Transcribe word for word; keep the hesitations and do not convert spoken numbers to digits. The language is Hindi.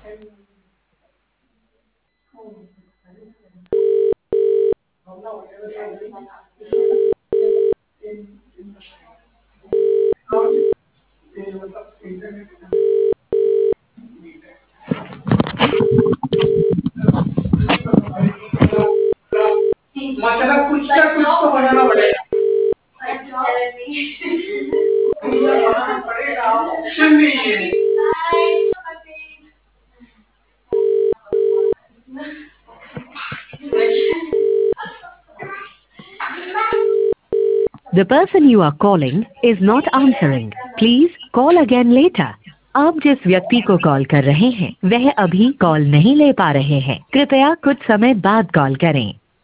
मतलब कुछ ना कुछ तो बनाना पड़ेगा। भैया बनाना पड़ेगा, ऑप्शन नहीं है। The person you are calling is not answering. Please call again later. आप जिस व्यक्ति को कॉल कर रहे हैं वह अभी कॉल नहीं ले पा रहे हैं। कृपया कुछ समय बाद कॉल करें।